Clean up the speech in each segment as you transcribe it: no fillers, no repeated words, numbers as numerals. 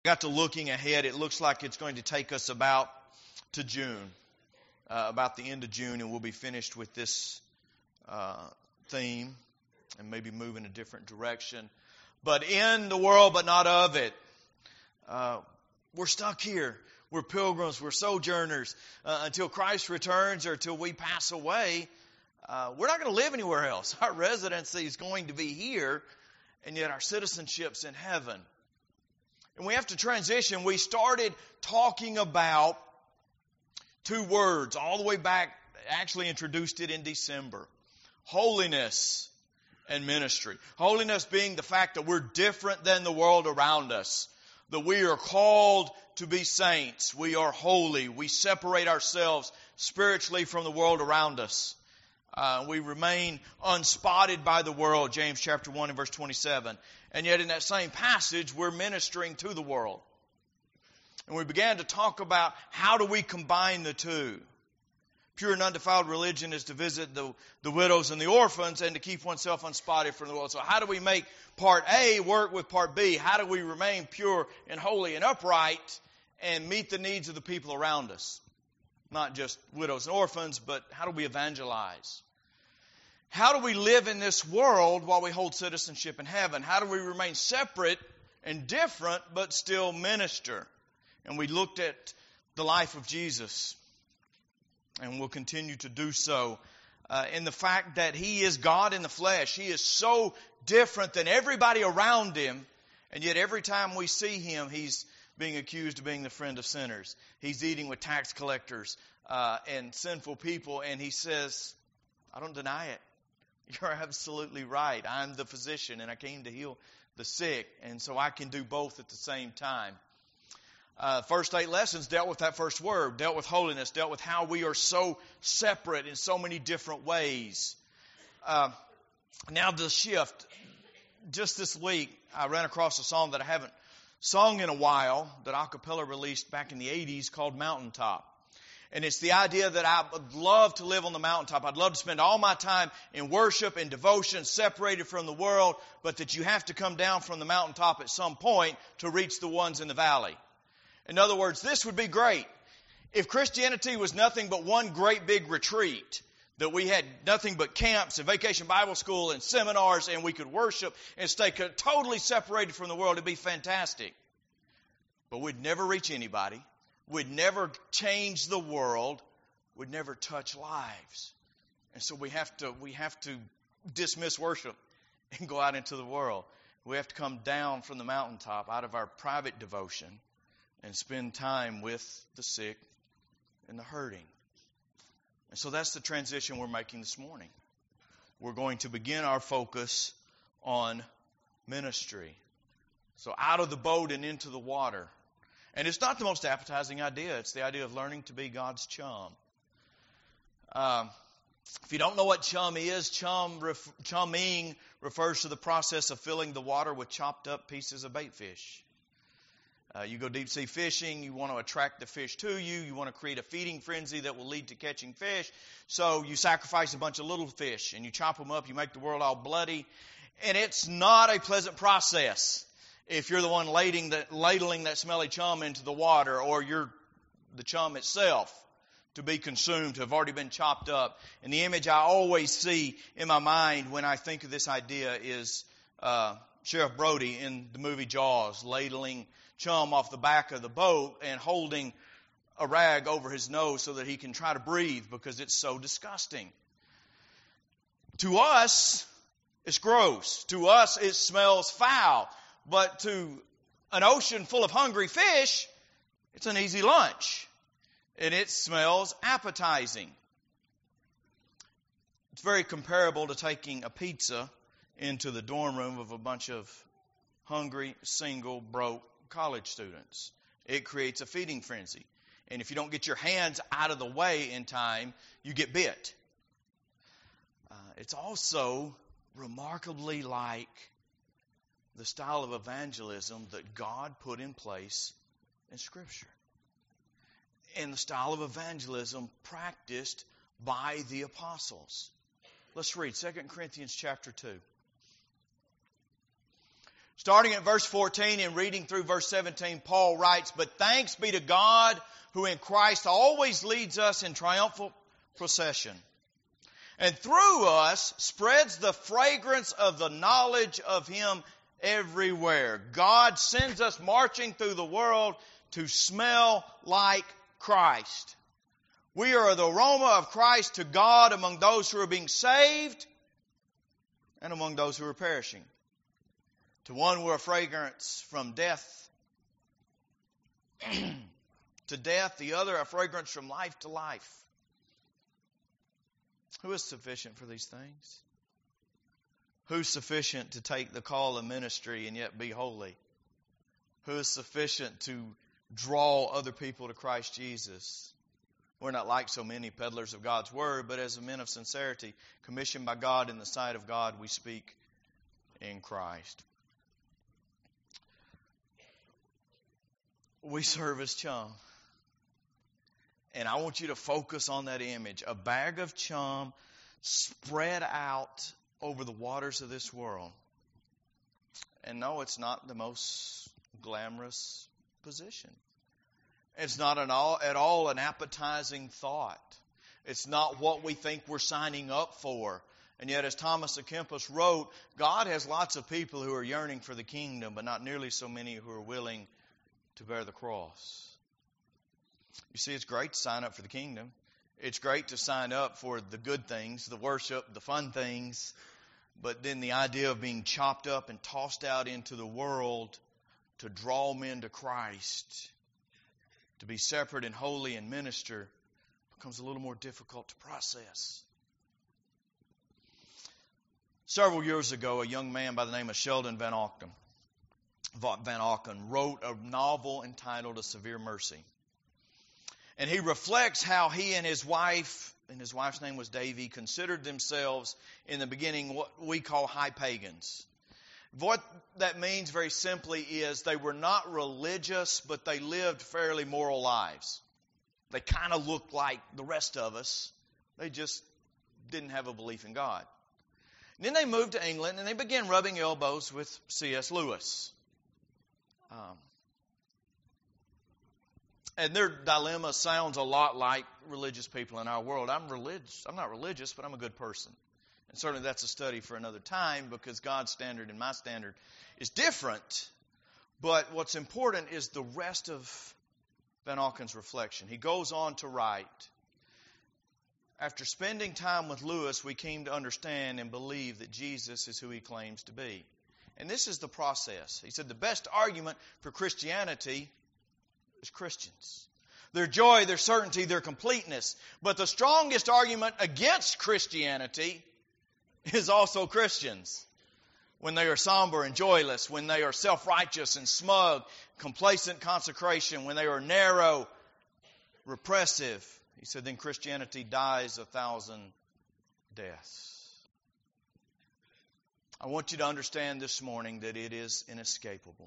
Got to looking ahead. It looks like it's going to take us about to June, about the end of June, and we'll be finished with this theme and maybe move in a different direction. But in the world, but not of it. We're stuck here. We're pilgrims. We're sojourners. Until Christ returns or until we pass away, we're not going to live anywhere else. Our residency is going to be here, and yet our citizenship's in heaven. And we have to transition. We started talking about two words all the way back, actually introduced it in December. Holiness and ministry. Holiness being the fact that we're different than the world around us. That we are called to be saints. We are holy. We separate ourselves spiritually from the world around us. We remain unspotted by the world, James chapter 1 and verse 27. And yet in that same passage, we're ministering to the world. And we began to talk about how do we combine the two. Pure and undefiled religion is to visit the widows and the orphans and to keep oneself unspotted from the world. So how do we make part A work with part B? How do we remain pure and holy and upright and meet the needs of the people around us? Not just widows and orphans, but how do we evangelize? How do we live in this world while we hold citizenship in heaven? How do we remain separate and different but still minister? And we looked at the life of Jesus, and we'll continue to do so, in the fact that He is God in the flesh. He is so different than everybody around Him, and yet every time we see Him, He's being accused of being the friend of sinners. He's eating with tax collectors and sinful people, and He says, I don't deny it. You're absolutely right. I'm the physician, and I came to heal the sick, and so I can do both at the same time. First 8 lessons dealt with that first word, dealt with holiness, dealt with how we are so separate in so many different ways. Now the shift. Just this week, I ran across a song that I haven't sung in a while, that a cappella released back in the 80s called Mountaintop. And it's the idea that I would love to live on the mountaintop. I'd love to spend all my time in worship and devotion, separated from the world, but that you have to come down from the mountaintop at some point to reach the ones in the valley. In other words, this would be great. If Christianity was nothing but one great big retreat, that we had nothing but camps and vacation Bible school and seminars, and we could worship and stay totally separated from the world, it'd be fantastic. But we'd never reach anybody. We'd never change the world. We'd never touch lives. And so we have to dismiss worship and go out into the world. We have to come down from the mountaintop out of our private devotion and spend time with the sick and the hurting. And so that's the transition we're making this morning. We're going to begin our focus on ministry. So out of the boat and into the water. And it's not the most appetizing idea. It's the idea of learning to be God's chum. If you don't know what chum is, chumming refers to the process of filling the water with chopped up pieces of bait fish. You go deep sea fishing, you want to attract the fish to you, you want to create a feeding frenzy that will lead to catching fish. So you sacrifice a bunch of little fish and you chop them up, you make the world all bloody. And it's not a pleasant process. If you're the one ladling that smelly chum into the water, or you're the chum itself to be consumed, to have already been chopped up. And the image I always see in my mind when I think of this idea is Sheriff Brody in the movie Jaws, ladling chum off the back of the boat and holding a rag over his nose so that he can try to breathe because it's so disgusting. To us, it's gross. To us, it smells foul. But to an ocean full of hungry fish, it's an easy lunch. And it smells appetizing. It's very comparable to taking a pizza into the dorm room of a bunch of hungry, single, broke college students. It creates a feeding frenzy. And if you don't get your hands out of the way in time, you get bit. It's also remarkably like the style of evangelism that God put in place in Scripture. And the style of evangelism practiced by the apostles. Let's read 2 Corinthians chapter 2. Starting at verse 14 and reading through verse 17, Paul writes, "But thanks be to God who in Christ always leads us in triumphal procession, and through us spreads the fragrance of the knowledge of Him everywhere." God sends us marching through the world to smell like Christ. We are the aroma of Christ to God among those who are being saved and among those who are perishing. To one we're a fragrance from death to death, the other a fragrance from life to life. Who is sufficient for these things? Who's sufficient to take the call of ministry and yet be holy? Who is sufficient to draw other people to Christ Jesus? We're not like so many peddlers of God's Word, but as men of sincerity, commissioned by God in the sight of God, we speak in Christ. We serve as chum. And I want you to focus on that image. A bag of chum spread out over the waters of this world. And no, it's not the most glamorous position. It's not at all an appetizing thought. It's not what we think we're signing up for. And yet, as Thomas à Kempis wrote, God has lots of people who are yearning for the kingdom, but not nearly so many who are willing to bear the cross. You see, it's great to sign up for the kingdom. It's great to sign up for the good things, the worship, the fun things. But then the idea of being chopped up and tossed out into the world to draw men to Christ, to be separate and holy and minister, becomes a little more difficult to process. Several years ago, a young man by the name of Sheldon Van Auken wrote a novel entitled A Severe Mercy. And he reflects how he and his wife's name was Davy, considered themselves in the beginning what we call high pagans. What that means very simply is they were not religious, but they lived fairly moral lives. They kind of looked like the rest of us. They just didn't have a belief in God. And then they moved to England and they began rubbing elbows with C.S. Lewis. And their dilemma sounds a lot like religious people in our world. I'm not religious, but I'm a good person. And certainly that's a study for another time because God's standard and my standard is different. But what's important is the rest of Van Auken's reflection. He goes on to write, "After spending time with Lewis, we came to understand and believe that Jesus is who he claims to be." And this is the process. He said the best argument for Christianity is Christians. Their joy, their certainty, their completeness. But the strongest argument against Christianity is also Christians. When they are somber and joyless, when they are self-righteous and smug, complacent consecration, when they are narrow, repressive, he said, then Christianity dies 1,000 deaths. I want you to understand this morning that it is inescapable.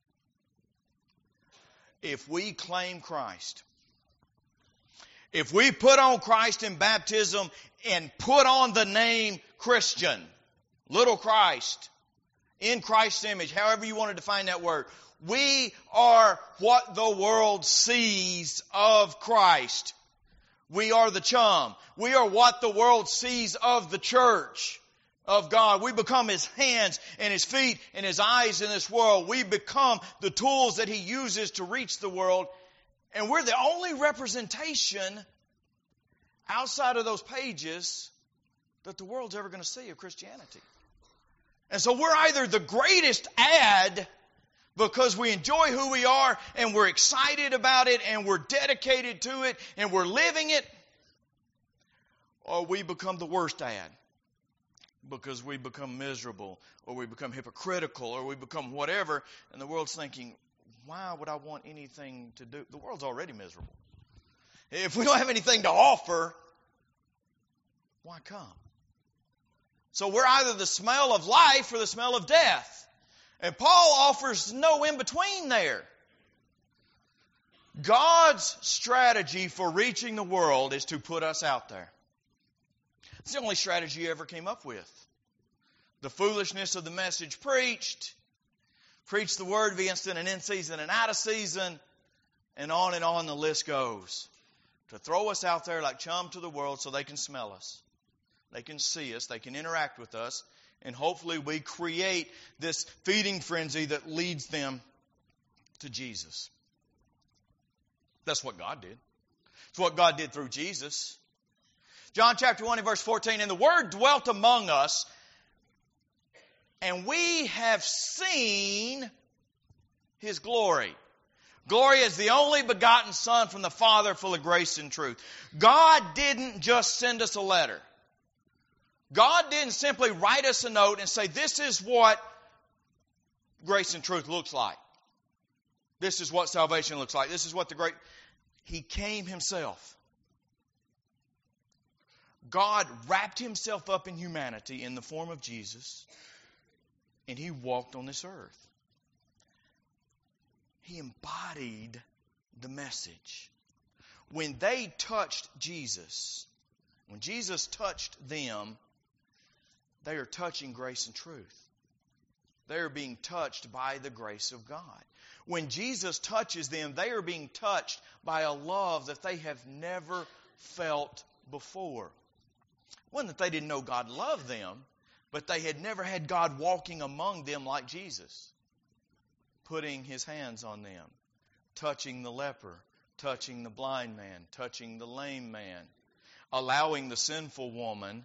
If we claim Christ, if we put on Christ in baptism and put on the name Christian, little Christ, in Christ's image, however you want to define that word, we are what the world sees of Christ. We are the chum. We are what the world sees of the church of God. We become His hands and His feet and His eyes in this world. We become the tools that He uses to reach the world. And we're the only representation outside of those pages that the world's ever going to see of Christianity. And so we're either the greatest ad because we enjoy who we are and we're excited about it and we're dedicated to it and we're living it, or we become the worst ad because we become miserable or we become hypocritical or we become whatever, and the world's thinking, why would I want anything to do? The world's already miserable. If we don't have anything to offer, why come? So we're either the smell of life or the smell of death. And Paul offers no in-between there. God's strategy for reaching the world is to put us out there. It's the only strategy he ever came up with. The foolishness of the message preached, Preach the word, be instant and in season and out of season. And on the list goes. To throw us out there like chum to the world so they can smell us. They can see us. They can interact with us. And hopefully we create this feeding frenzy that leads them to Jesus. That's what God did. It's what God did through Jesus. John chapter 1 and verse 14, and the Word dwelt among us, and we have seen His glory. Glory is the only begotten Son from the Father, full of grace and truth. God didn't just send us a letter. God didn't simply write us a note and say, this is what grace and truth looks like. This is what salvation looks like. This is what He came Himself. God wrapped Himself up in humanity in the form of Jesus, and He walked on this earth. He embodied the message. When they touched Jesus, when Jesus touched them, they are touching grace and truth. They are being touched by the grace of God. When Jesus touches them, they are being touched by a love that they have never felt before. It wasn't that they didn't know God loved them, but they had never had God walking among them like Jesus. Putting His hands on them, touching the leper, touching the blind man, touching the lame man, allowing the sinful woman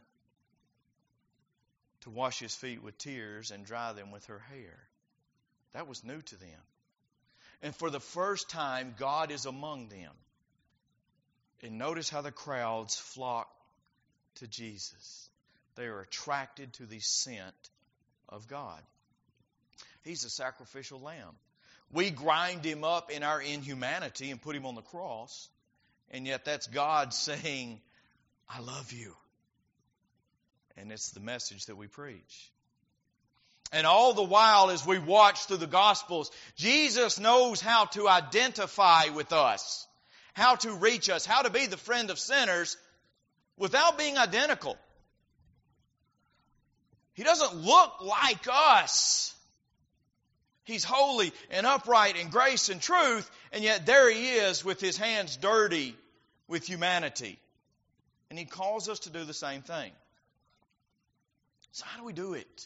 to wash His feet with tears and dry them with her hair. That was new to them. And for the first time, God is among them. And notice how the crowds flock to Jesus. They are attracted to the scent of God. He's a sacrificial lamb. We grind Him up in our inhumanity and put Him on the cross. And yet that's God saying, I love you. And it's the message that we preach. And all the while as we watch through the Gospels, Jesus knows how to identify with us, how to reach us, how to be the friend of sinners without being identical. He doesn't look like us. He's holy and upright in grace and truth, and yet there He is with His hands dirty with humanity. And He calls us to do the same thing. So how do we do it?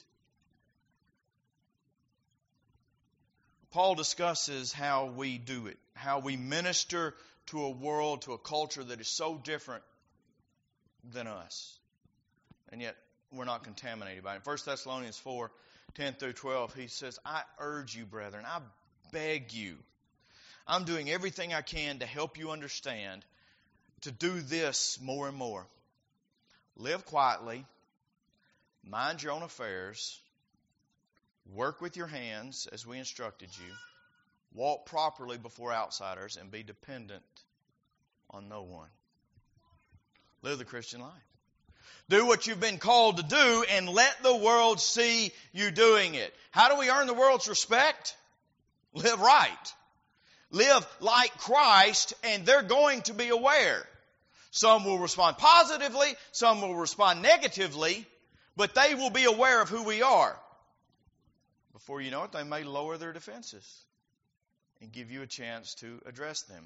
Paul discusses how we do it, how we minister to a world, to a culture that is so different than us. And yet we're not contaminated by it. 1 Thessalonians 4, 10 through 12, he says, I urge you, brethren, I beg you. I'm doing everything I can to help you understand, to do this more and more. Live quietly, mind your own affairs, work with your hands as we instructed you, walk properly before outsiders, and be dependent on no one. Live the Christian life. Do what you've been called to do and let the world see you doing it. How do we earn the world's respect? Live right. Live like Christ, and they're going to be aware. Some will respond positively, some will respond negatively, but they will be aware of who we are. Before you know it, they may lower their defenses and give you a chance to address them.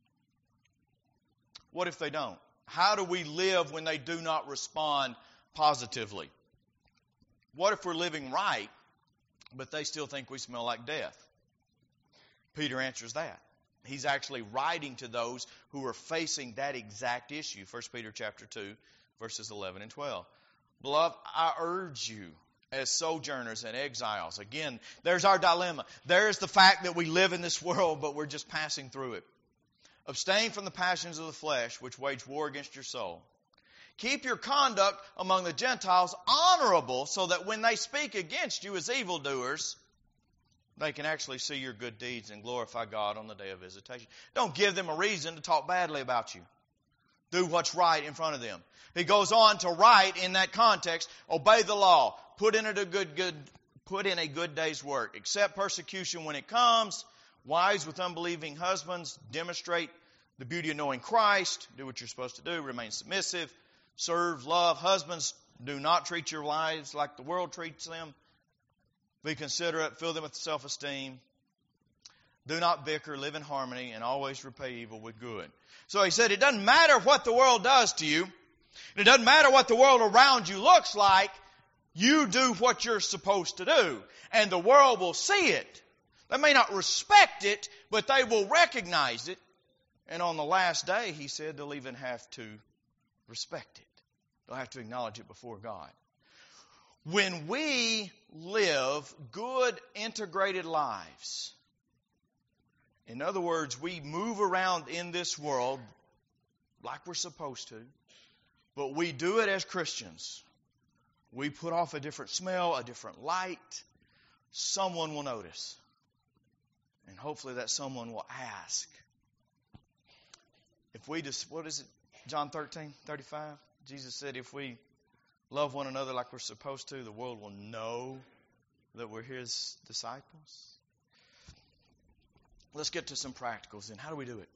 What if they don't? How do we live when they do not respond positively? What if we're living right, but they still think we smell like death? Peter answers that. He's actually writing to those who are facing that exact issue. 1 Peter chapter 2, verses 11 and 12. Beloved, I urge you as sojourners and exiles. Again, there's our dilemma. There's the fact that we live in this world, but we're just passing through it. Abstain from the passions of the flesh, which wage war against your soul. Keep your conduct among the Gentiles honorable, so that when they speak against you as evildoers, they can actually see your good deeds and glorify God on the day of visitation. Don't give them a reason to talk badly about you. Do what's right in front of them. He goes on to write in that context, obey the law, put in a good day's work, accept persecution when it comes. Wives with unbelieving husbands, demonstrate the beauty of knowing Christ. Do what you're supposed to do. Remain submissive. Serve, love. Husbands, do not treat your wives like the world treats them, Be considerate, fill them with self-esteem. Do not bicker, live in harmony, and always repay evil with good. So he said, it doesn't matter what the world does to you. It doesn't matter what the world around you looks like. You do what you're supposed to do. And the world will see it. They may not respect it, but they will recognize it. And on the last day, he said, they'll even have to respect it. They'll have to acknowledge it before God. When we live good, integrated lives, in other words, we move around in this world like we're supposed to, but we do it as Christians. We put off a different smell, a different light. Someone will notice. And hopefully that someone will ask. If we just, what is it? John 13:35. Jesus said if we love one another like we're supposed to, the world will know that we're His disciples. Let's get to some practicals then. How do we do it?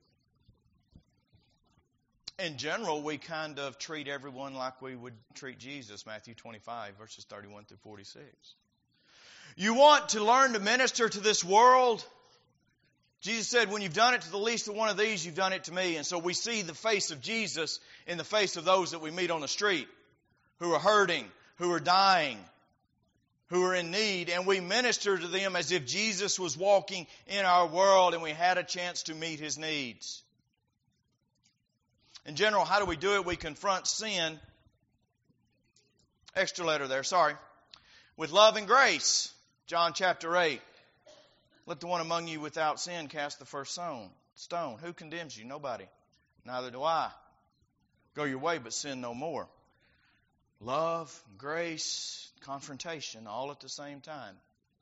In general, we kind of treat everyone like we would treat Jesus, Matthew 25, verses 31 through 46. You want to learn to minister to this world? Jesus said, when you've done it to the least of one of these, you've done it to me. And so we see the face of Jesus in the face of those that we meet on the street, who are hurting, who are dying, who are in need, and we minister to them as if Jesus was walking in our world and we had a chance to meet His needs. In general, how do we do it? We confront sin, extra letter there, sorry, with love and grace. John chapter 8. Let the one among you without sin cast the first stone. Who condemns you? Nobody. Neither do I. Go your way, but sin no more. Love, grace, confrontation, all at the same time.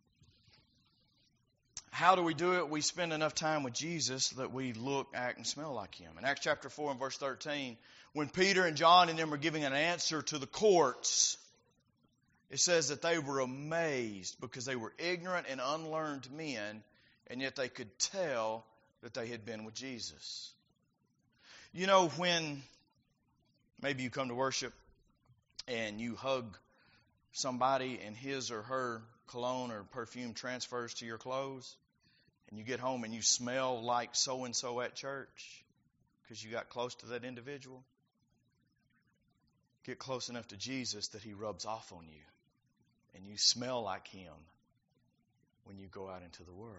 How do we do it? We spend enough time with Jesus that we look, act, and smell like Him. In Acts chapter 4 and verse 13, when Peter and John and them were giving an answer to the courts, it says that they were amazed because they were ignorant and unlearned men, and yet they could tell that they had been with Jesus. You know, when maybe you come to worship and you hug somebody and his or her cologne or perfume transfers to your clothes, and you get home and you smell like so-and-so at church because you got close to that individual. Get close enough to Jesus that He rubs off on you and you smell like Him when you go out into the world.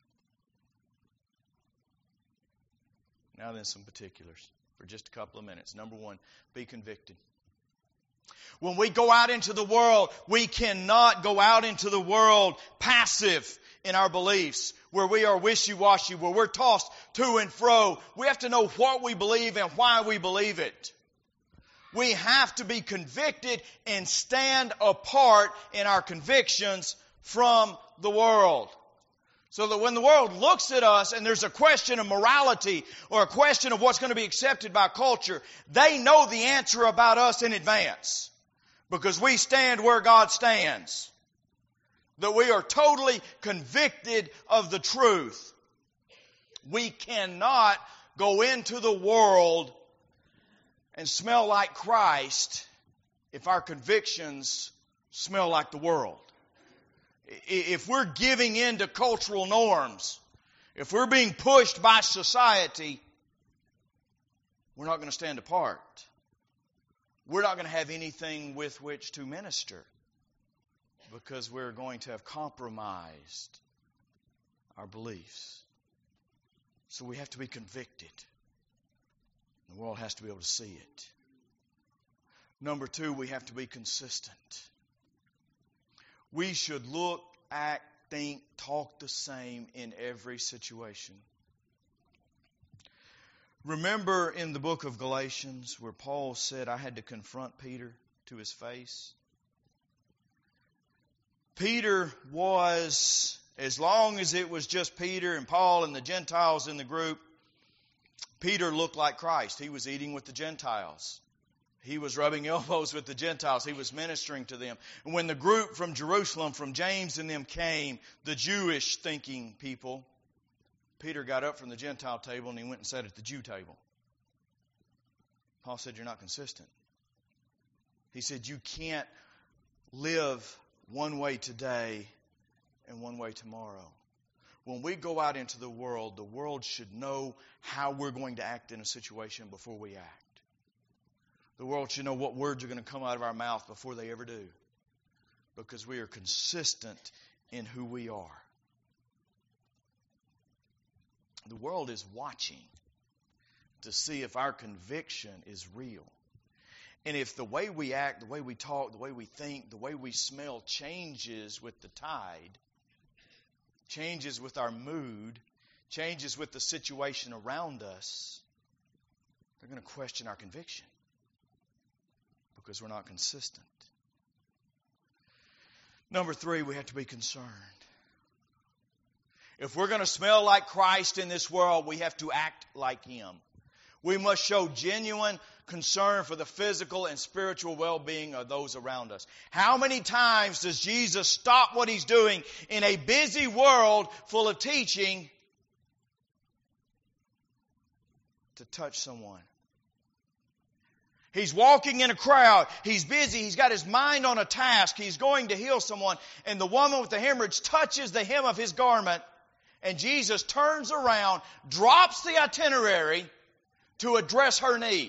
Now then, some particulars for just a couple of minutes. Number one, be convicted. When we go out into the world, we cannot go out into the world passive in our beliefs, where we are wishy-washy, where we're tossed to and fro. We have to know what we believe and why we believe it. We have to be convicted and stand apart in our convictions from the world. So that when the world looks at us and there's a question of morality or a question of what's going to be accepted by culture, they know the answer about us in advance. Because we stand where God stands. That we are totally convicted of the truth. We cannot go into the world and smell like Christ if our convictions smell like the world. If we're giving in to cultural norms, if we're being pushed by society, we're not going to stand apart. We're not going to have anything with which to minister because we're going to have compromised our beliefs. So we have to be convicted. The world has to be able to see it. Number two, we have to be consistent. We should look, act, think, talk the same in every situation. Remember in the book of Galatians where Paul said, I had to confront Peter to his face? Peter was, as long as it was just Peter and Paul and the Gentiles in the group, Peter looked like Christ. He was eating with the Gentiles. He was rubbing elbows with the Gentiles. He was ministering to them. And when the group from Jerusalem, from James and them came, the Jewish thinking people, Peter got up from the Gentile table and he went and sat at the Jew table. Paul said, you're not consistent. He said, you can't live one way today and one way tomorrow. When we go out into the world should know how we're going to act in a situation before we act. The world should know what words are going to come out of our mouth before they ever do. Because we are consistent in who we are. The world is watching to see if our conviction is real. And if the way we act, the way we talk, the way we think, the way we smell changes with the tide, changes with our mood, changes with the situation around us, they're going to question our conviction because we're not consistent. Number 3, we have to be concerned. If we're going to smell like Christ in this world, we have to act like Him. We must show genuine concern for the physical and spiritual well-being of those around us. How many times does Jesus stop what He's doing in a busy world full of teaching to touch someone? He's walking in a crowd. He's busy. He's got his mind on a task. He's going to heal someone. And the woman with the hemorrhage touches the hem of His garment. And Jesus turns around, drops the itinerary to address her need.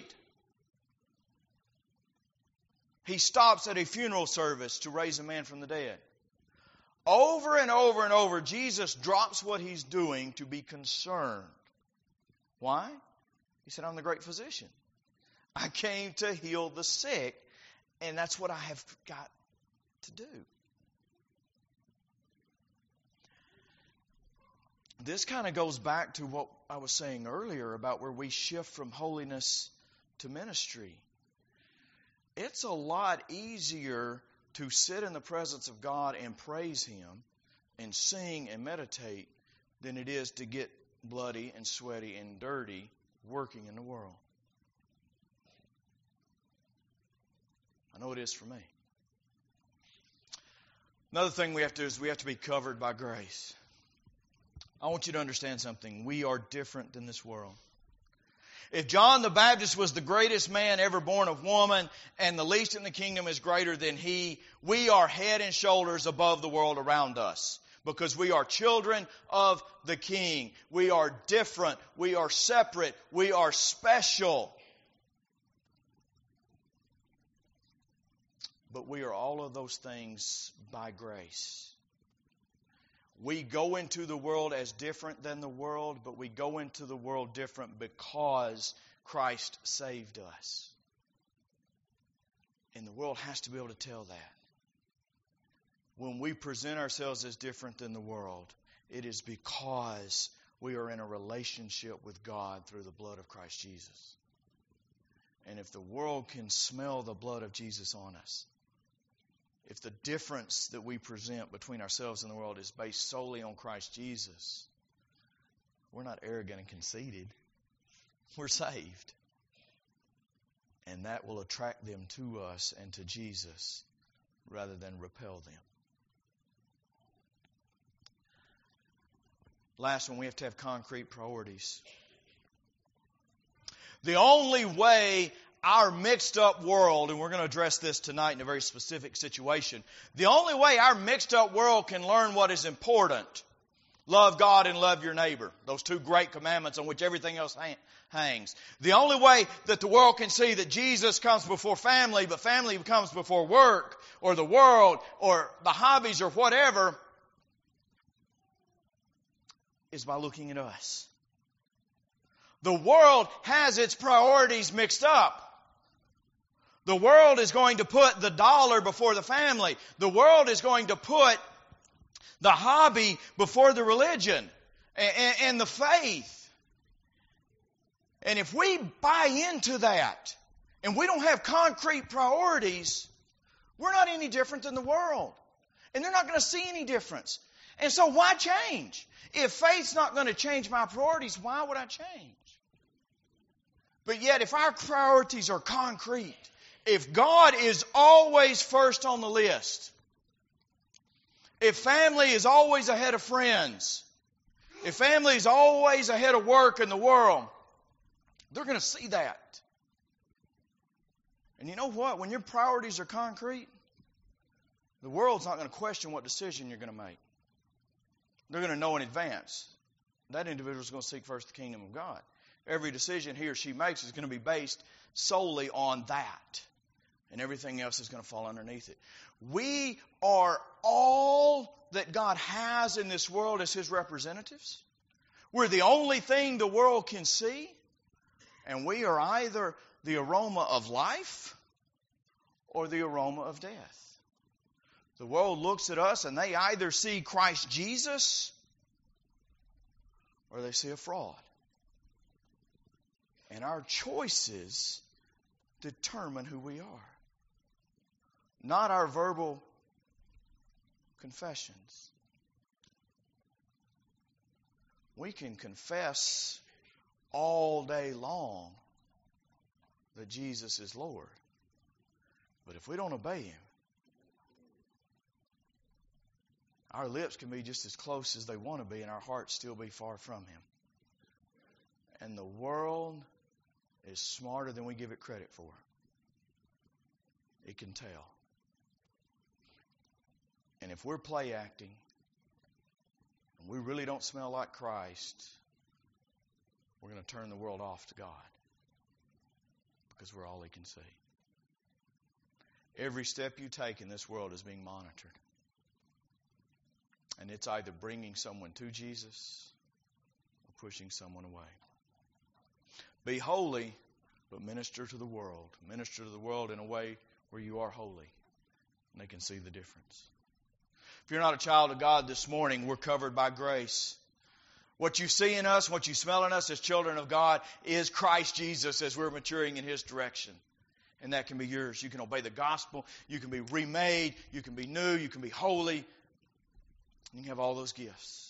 He stops at a funeral service to raise a man from the dead. Over and over and over, Jesus drops what He's doing to be concerned. Why? He said, I'm the great physician. I came to heal the sick, and that's what I have got to do. This kind of goes back to what I was saying earlier about where we shift from holiness to ministry. It's a lot easier to sit in the presence of God and praise Him and sing and meditate than it is to get bloody and sweaty and dirty working in the world. I know it is for me. Another thing we have to do is we have to be covered by grace. I want you to understand something. We are different than this world. If John the Baptist was the greatest man ever born of woman and the least in the kingdom is greater than he, we are head and shoulders above the world around us because we are children of the King. We are different. We are separate. We are special. But we are all of those things by grace. We go into the world as different than the world, but we go into the world different because Christ saved us. And the world has to be able to tell that. When we present ourselves as different than the world, it is because we are in a relationship with God through the blood of Christ Jesus. And if the world can smell the blood of Jesus on us, if the difference that we present between ourselves and the world is based solely on Christ Jesus, we're not arrogant and conceited. We're saved. And that will attract them to us and to Jesus rather than repel them. Last one, we have to have concrete priorities. The only way our mixed up world, and we're going to address this tonight in a very specific situation, the only way our mixed up world can learn what is important, love God and love your neighbor, those two great commandments on which everything else hangs. The only way that the world can see that Jesus comes before family, but family comes before work or the world or the hobbies or whatever, is by looking at us. The world has its priorities mixed up. The world is going to put the dollar before the family. The world is going to put the hobby before the religion and the faith. And if we buy into that and we don't have concrete priorities, we're not any different than the world. And they're not going to see any difference. And so why change? If faith's not going to change my priorities, why would I change? But yet, if our priorities are concrete, if God is always first on the list, if family is always ahead of friends, if family is always ahead of work in the world, they're going to see that. And you know what? When your priorities are concrete, the world's not going to question what decision you're going to make. They're going to know in advance that individual is going to seek first the kingdom of God. Every decision he or she makes is going to be based solely on that. And everything else is going to fall underneath it. We are all that God has in this world as His representatives. We're the only thing the world can see. And we are either the aroma of life or the aroma of death. The world looks at us and they either see Christ Jesus or they see a fraud. And our choices determine who we are. Not our verbal confessions. We can confess all day long that Jesus is Lord. But if we don't obey Him, our lips can be just as close as they want to be and our hearts still be far from Him. And the world is smarter than we give it credit for. It can tell. And if we're play acting, and we really don't smell like Christ, we're going to turn the world off to God. Because we're all He can see. Every step you take in this world is being monitored. And it's either bringing someone to Jesus or pushing someone away. Be holy, but minister to the world. Minister to the world in a way where you are holy. And they can see the difference. If you're not a child of God this morning, we're covered by grace. What you see in us, what you smell in us as children of God is Christ Jesus as we're maturing in His direction. And that can be yours. You can obey the gospel. You can be remade. You can be new. You can be holy. You can have all those gifts.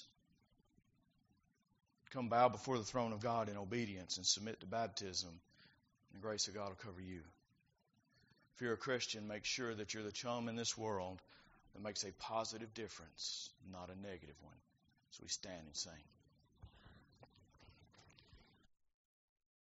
Come bow before the throne of God in obedience and submit to baptism. And the grace of God will cover you. If you're a Christian, make sure that you're the chum in this world that makes a positive difference, not a negative one. So we stand and sing.